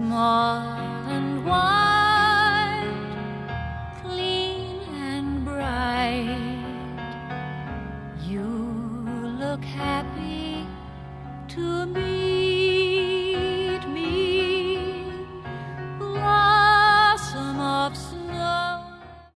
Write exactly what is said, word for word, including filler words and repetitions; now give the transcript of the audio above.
small and white, clean and bright. You look happy to me.